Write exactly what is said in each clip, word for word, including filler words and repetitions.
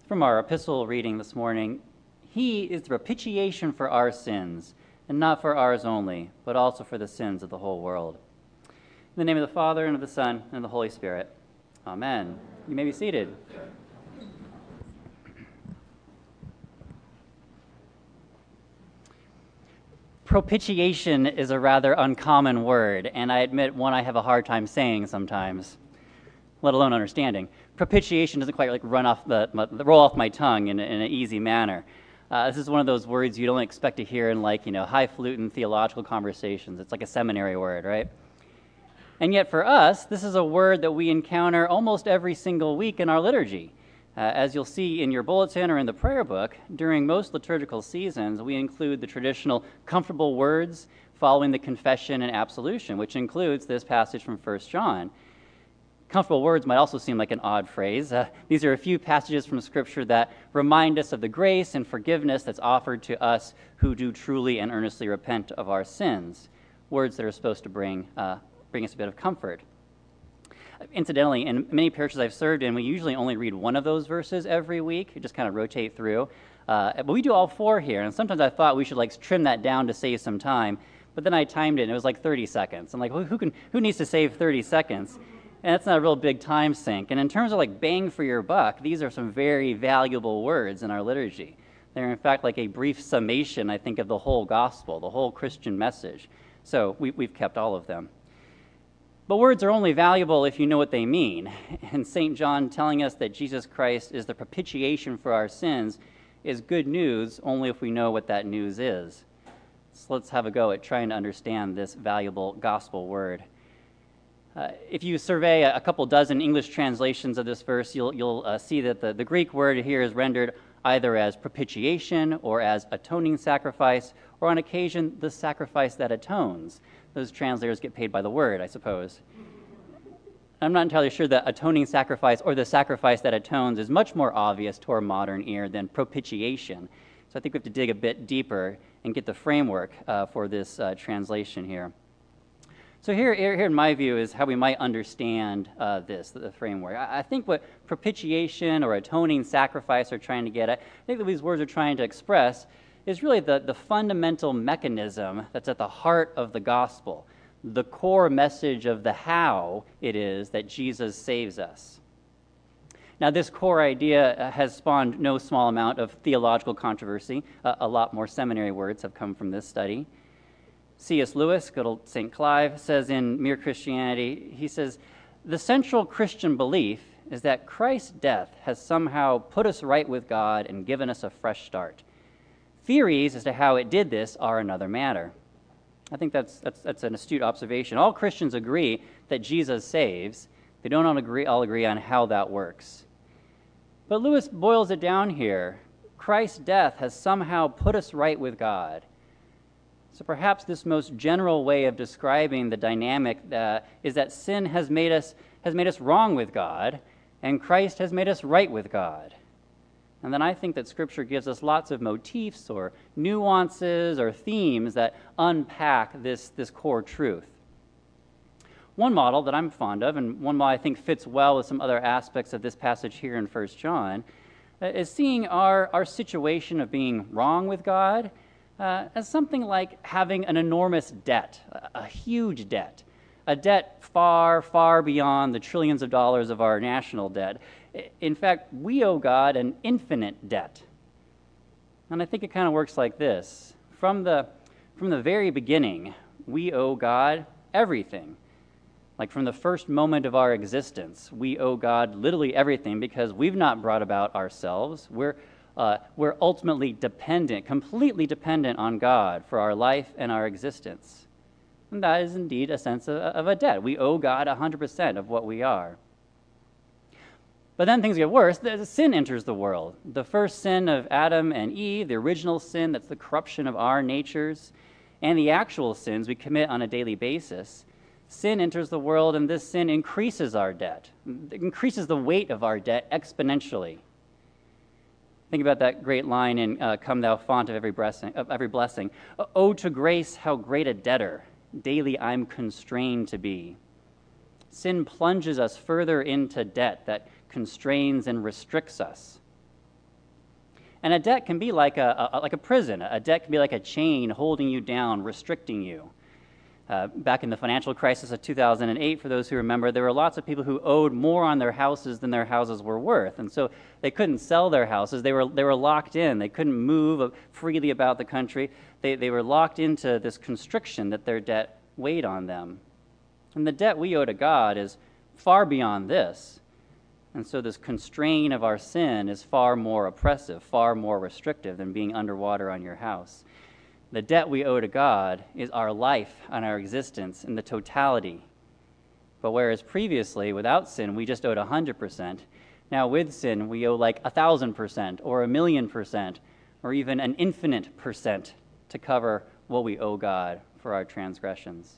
From our epistle reading this morning, he is the propitiation for our sins, and not for ours only, but also for the sins of the whole world. In the name of the Father, and of the Son, and of the Holy Spirit. Amen. You may be seated. Propitiation is a rather uncommon word, and I admit one I have a hard time saying sometimes, let alone understanding. Propitiation doesn't quite like run off the, roll off my tongue in, in an easy manner. Uh, this is one of those words you don't expect to hear in like, you know, highfalutin theological conversations. It's like a seminary word, right? And yet for us, this is a word that we encounter almost every single week in our liturgy. Uh, as you'll see in your bulletin or in the prayer book, during most liturgical seasons, we include the traditional comfortable words following the confession and absolution, which includes this passage from First John. Comfortable words might also seem like an odd phrase. Uh, these are a few passages from Scripture that remind us of the grace and forgiveness that's offered to us who do truly and earnestly repent of our sins. Words that are supposed to bring, uh, bring us a bit of comfort. Incidentally, in many parishes I've served in, we usually only read one of those verses every week. We just kind of rotate through. Uh, but we do all four here, and sometimes I thought we should like trim that down to save some time. But then I timed it, and it was like thirty seconds. I'm like, well, who can, who needs to save thirty seconds? And that's not a real big time sink. And in terms of like bang for your buck, these are some very valuable words in our liturgy. They're in fact like a brief summation, I think, of the whole gospel, the whole Christian message. So we, we've kept all of them. But words are only valuable if you know what they mean. And Saint John telling us that Jesus Christ is the propitiation for our sins is good news only if we know what that news is. So let's have a go at trying to understand this valuable gospel word. Uh, if you survey a, a couple dozen English translations of this verse, you'll, you'll uh, see that the, the Greek word here is rendered either as propitiation or as atoning sacrifice, or on occasion, the sacrifice that atones. Those translators get paid by the word, I suppose. I'm not entirely sure that atoning sacrifice or the sacrifice that atones is much more obvious to our modern ear than propitiation. So I think we have to dig a bit deeper and get the framework uh, for this uh, translation here. So here, here, in my view, is how we might understand uh, this, the framework. I, I think what propitiation or atoning sacrifice are trying to get at, I think that these words are trying to express, is really the, the fundamental mechanism that's at the heart of the gospel, the core message of the how it is that Jesus saves us. Now, this core idea has spawned no small amount of theological controversy. Uh, a lot more seminary words have come from this study. C S Lewis, good old Saint Clive, says in Mere Christianity, he says, the central Christian belief is that Christ's death has somehow put us right with God and given us a fresh start. Theories as to how it did this are another matter. I think that's, that's, that's an astute observation. All Christians agree that Jesus saves. They don't all agree, all agree on how that works. But Lewis boils it down here. Christ's death has somehow put us right with God. So perhaps this most general way of describing the dynamic uh, is that sin has made us has made us wrong with God, and Christ has made us right with God. And then I think that Scripture gives us lots of motifs or nuances or themes that unpack this, this core truth. One model that I'm fond of, and one model I think fits well with some other aspects of this passage here in First John, uh, is seeing our, our situation of being wrong with God Uh, as something like having an enormous debt, a, a huge debt, a debt far, far beyond the trillions of dollars of our national debt. In fact, we owe God an infinite debt. And I think it kind of works like this. From the, from the very beginning, we owe God everything. Like from the first moment of our existence, we owe God literally everything because we've not brought about ourselves. We're Uh, we're ultimately dependent, completely dependent on God for our life and our existence. And that is indeed a sense of, of a debt. We owe God one hundred percent of what we are. But then things get worse. The sin enters the world. The first sin of Adam and Eve, the original sin, that's the corruption of our natures, and the actual sins we commit on a daily basis. Sin enters the world, and this sin increases our debt. It increases the weight of our debt exponentially. Think about that great line in uh, Come Thou Font of Every Blessing. Of every blessing. Oh, to grace, how great a debtor daily I'm constrained to be. Sin plunges us further into debt that constrains and restricts us. And a debt can be like a, a like a prison. A debt can be like a chain holding you down, restricting you. Uh, back in the financial crisis of two thousand eight, for those who remember, there were lots of people who owed more on their houses than their houses were worth. And so they couldn't sell their houses. They were they were locked in. They couldn't move freely about the country. They, they were locked into this constriction that their debt weighed on them. And the debt we owe to God is far beyond this. And so this constraint of our sin is far more oppressive, far more restrictive than being underwater on your house. The debt we owe to God is our life and our existence in the totality. But whereas previously, without sin, we just owed one hundred percent, now with sin, we owe like one thousand percent or a million percent or even an infinite percent to cover what we owe God for our transgressions.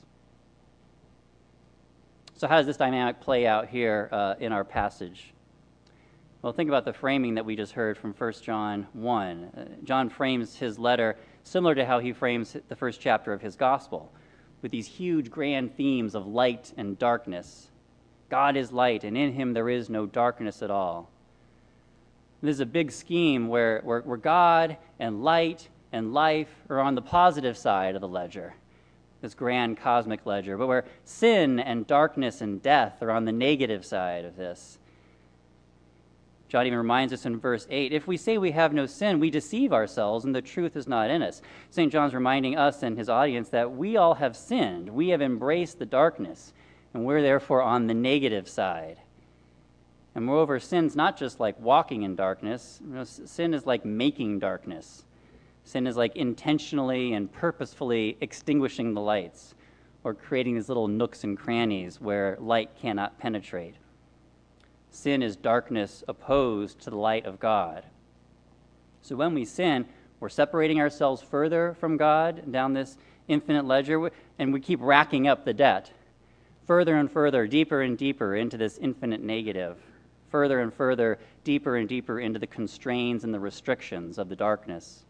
So how does this dynamic play out here uh, in our passage? Well, think about the framing that we just heard from First John one. Uh, John frames his letter similar to how he frames the first chapter of his gospel, with these huge grand themes of light and darkness. God is light, and in him there is no darkness at all. This is a big scheme where, where, where God and light and life are on the positive side of the ledger, this grand cosmic ledger, but where sin and darkness and death are on the negative side of this. John even reminds us in verse eight, if we say we have no sin, we deceive ourselves and the truth is not in us. Saint John's reminding us and his audience that we all have sinned. We have embraced the darkness, and we're therefore on the negative side. And moreover, sin's not just like walking in darkness. You know, sin is like making darkness. Sin is like intentionally and purposefully extinguishing the lights or creating these little nooks and crannies where light cannot penetrate. Sin is darkness opposed to the light of God. So when we sin, we're separating ourselves further from God down this infinite ledger, and we keep racking up the debt further and further, deeper and deeper into this infinite negative, further and further, deeper and deeper into the constraints and the restrictions of the darkness.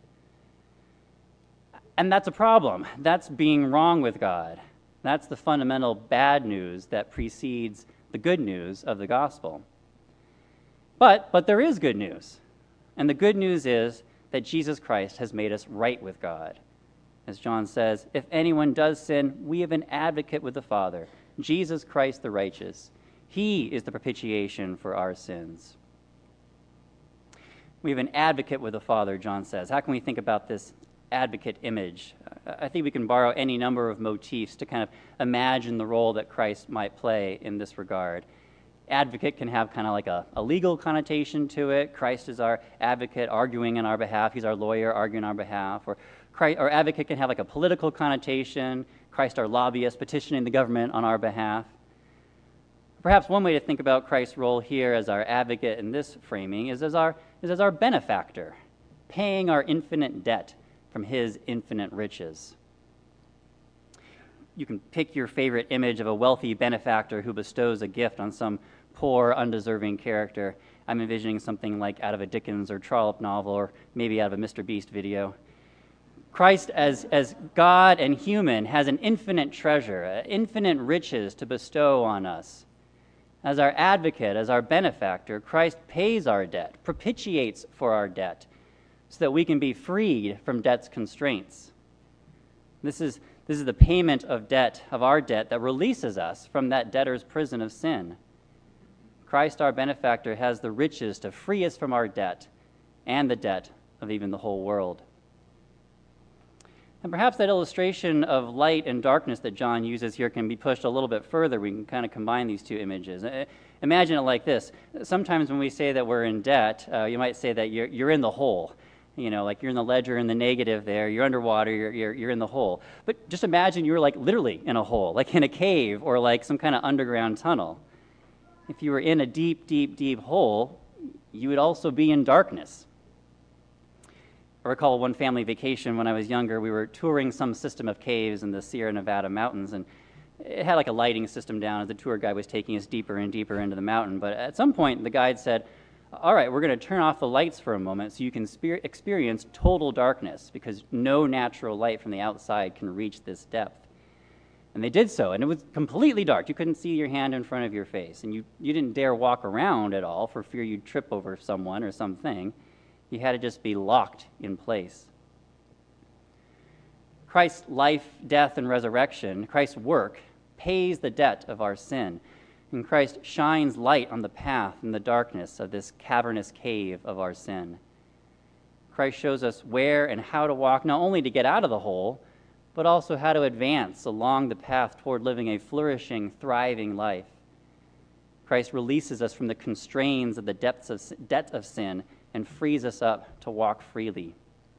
And that's a problem. That's being wrong with God. That's the fundamental bad news that precedes the good news of the gospel. But, but there is good news. And the good news is that Jesus Christ has made us right with God. As John says, if anyone does sin, we have an advocate with the Father, Jesus Christ the righteous. He is the propitiation for our sins. We have an advocate with the Father, John says. How can we think about this advocate image? I think we can borrow any number of motifs to kind of imagine the role that Christ might play in this regard. Advocate can have kind of like a, a legal connotation to it. Christ is our advocate arguing on our behalf. He's our lawyer arguing on our behalf. Or Christ, or advocate can have like a political connotation. Christ our lobbyist petitioning the government on our behalf. Perhaps one way to think about Christ's role here as our advocate in this framing is as our, is as our benefactor, paying our infinite debt from his infinite riches. You can pick your favorite image of a wealthy benefactor who bestows a gift on some poor, undeserving character. I'm envisioning something like out of a Dickens or Trollope novel, or maybe out of a Mister Beast video. Christ, as, as God and human, has an infinite treasure, uh, infinite riches to bestow on us. As our advocate, as our benefactor, Christ pays our debt, propitiates for our debt, so that we can be freed from debt's constraints. This is, this is the payment of debt, of our debt, that releases us from that debtor's prison of sin. Christ, our benefactor, has the riches to free us from our debt and the debt of even the whole world. And perhaps that illustration of light and darkness that John uses here can be pushed a little bit further. We can kind of combine these two images. Imagine it like this. Sometimes when we say that we're in debt, uh, you might say that you're, you're in the hole. You know, like you're in the ledger, in the negative there, you're underwater, you're, you're, you're in the hole. But just imagine you're like literally in a hole, like in a cave or like some kind of underground tunnel. If you were in a deep, deep, deep hole, you would also be in darkness. I recall one family vacation when I was younger. We were touring some system of caves in the Sierra Nevada mountains, and it had like a lighting system down as the tour guide was taking us deeper and deeper into the mountain. But at some point, the guide said, all right, we're going to turn off the lights for a moment so you can spe- experience total darkness, because no natural light from the outside can reach this depth. And they did so, and it was completely dark. You couldn't see your hand in front of your face, and you, you didn't dare walk around at all for fear you'd trip over someone or something. He had to just be locked in place. Christ's life, death, and resurrection, Christ's work, pays the debt of our sin. And Christ shines light on the path in the darkness of this cavernous cave of our sin. Christ shows us where and how to walk, not only to get out of the hole, but also how to advance along the path toward living a flourishing, thriving life. Christ releases us from the constraints of the depths of debt of sin and frees us up to walk freely.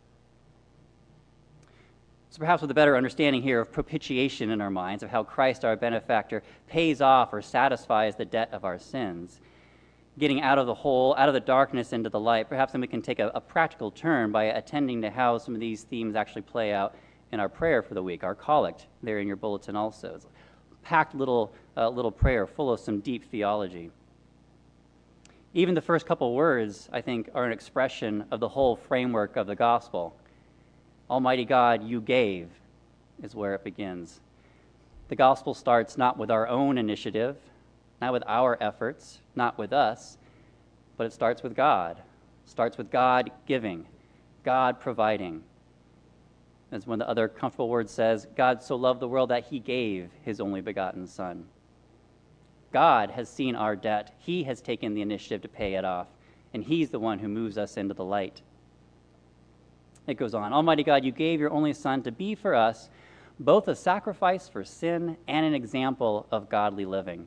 So perhaps with a better understanding here of propitiation in our minds, of how Christ, our benefactor, pays off or satisfies the debt of our sins, getting out of the hole, out of the darkness into the light, perhaps then we can take a, a practical turn by attending to how some of these themes actually play out in our prayer for the week, our collect there in your bulletin also. It's a packed little, uh, little prayer full of some deep theology. Even the first couple words, I think, are an expression of the whole framework of the gospel. Almighty God, you gave, is where it begins. The gospel starts not with our own initiative, not with our efforts, not with us, but it starts with God. It starts with God giving, God providing. As one of the other comfortable words says, God so loved the world that he gave his only begotten Son. God has seen our debt. He has taken the initiative to pay it off, and he's the one who moves us into the light. It goes on, Almighty God, you gave your only Son to be for us both a sacrifice for sin and an example of godly living.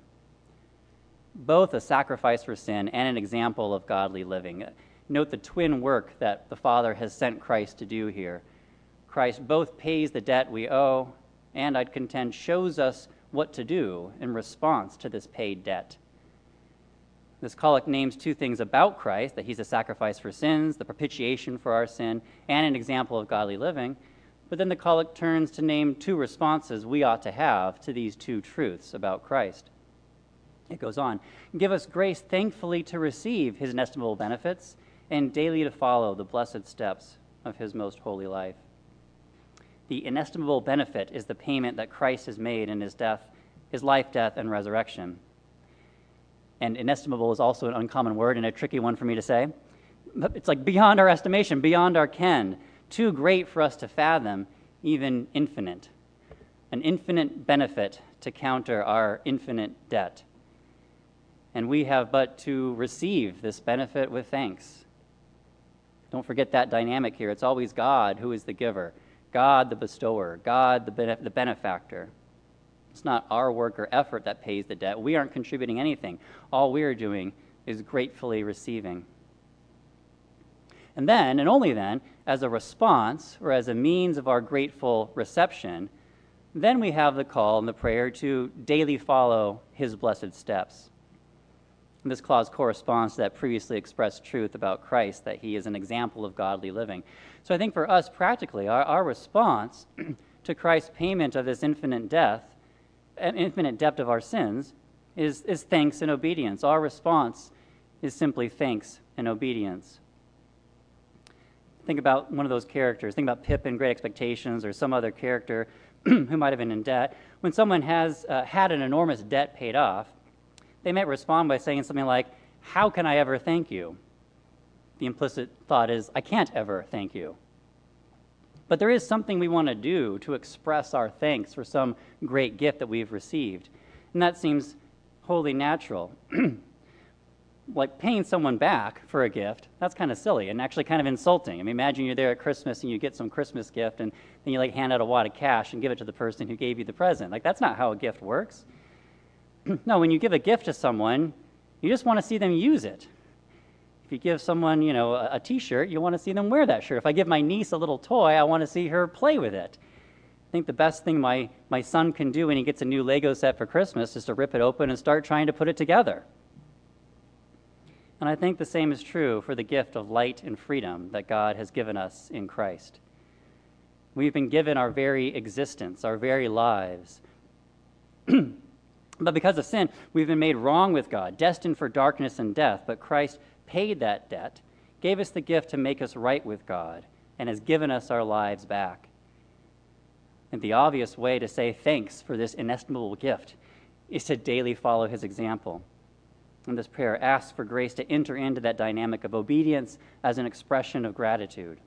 Both a sacrifice for sin and an example of godly living. Note the twin work that the Father has sent Christ to do here. Christ both pays the debt we owe and, I'd contend, shows us what to do in response to this paid debt. This collect names two things about Christ, that he's a sacrifice for sins, the propitiation for our sin, and an example of godly living. But then the collect turns to name two responses we ought to have to these two truths about Christ. It goes on, give us grace thankfully to receive his inestimable benefits and daily to follow the blessed steps of his most holy life. The inestimable benefit is the payment that Christ has made in his death, his life, death, and resurrection. And inestimable is also an uncommon word and a tricky one for me to say. It's like beyond our estimation, beyond our ken, too great for us to fathom, even infinite. An infinite benefit to counter our infinite debt. And we have but to receive this benefit with thanks. Don't forget that dynamic here. It's always God who is the giver, God the bestower, God the, benef- the benefactor. It's not our work or effort that pays the debt. We aren't contributing anything. All we are doing is gratefully receiving. And then, and only then, as a response or as a means of our grateful reception, then we have the call and the prayer to daily follow his blessed steps. And this clause corresponds to that previously expressed truth about Christ, that he is an example of godly living. So I think for us practically, our, our response to Christ's payment of this infinite death, an infinite depth of our sins, is, is thanks and obedience. Our response is simply thanks and obedience. Think about one of those characters. Think about Pip in Great Expectations or some other character who might have been in debt. When someone has uh, had an enormous debt paid off, they might respond by saying something like, how can I ever thank you? The implicit thought is, I can't ever thank you. But there is something we want to do to express our thanks for some great gift that we've received. And that seems wholly natural. Like paying someone back for a gift, that's kind of silly and actually kind of insulting. I mean, imagine you're there at Christmas and you get some Christmas gift and then you like hand out a wad of cash and give it to the person who gave you the present. Like, that's not how a gift works. No, when you give a gift to someone, you just want to see them use it. If you give someone, you know, a, a t-shirt, you want to see them wear that shirt. If I give my niece a little toy, I want to see her play with it. I think the best thing my, my son can do when he gets a new Lego set for Christmas is to rip it open and start trying to put it together. And I think the same is true for the gift of light and freedom that God has given us in Christ. We've been given our very existence, our very lives. But because of sin, we've been made wrong with God, destined for darkness and death, but Christ paid that debt, gave us the gift to make us right with God, and has given us our lives back. And the obvious way to say thanks for this inestimable gift is to daily follow his example. And this prayer asks for grace to enter into that dynamic of obedience as an expression of gratitude.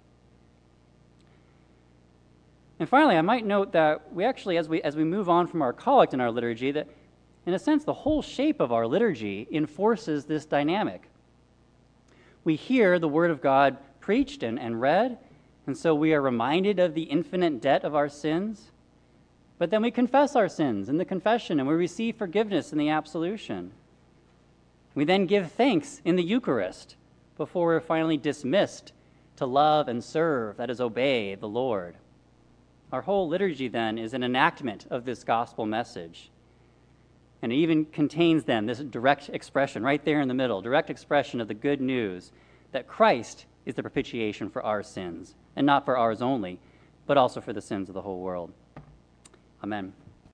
And finally, I might note that we actually, as we, as we move on from our collect in our liturgy, that in a sense, the whole shape of our liturgy enforces this dynamic. We hear the Word of God preached and, and read, and so we are reminded of the infinite debt of our sins. But then we confess our sins in the confession, and we receive forgiveness in the absolution. We then give thanks in the Eucharist before we're finally dismissed to love and serve, that is, obey the Lord. Our whole liturgy, then, is an enactment of this gospel message. And it even contains, then, this direct expression right there in the middle, direct expression of the good news that Christ is the propitiation for our sins, and not for ours only, but also for the sins of the whole world. Amen.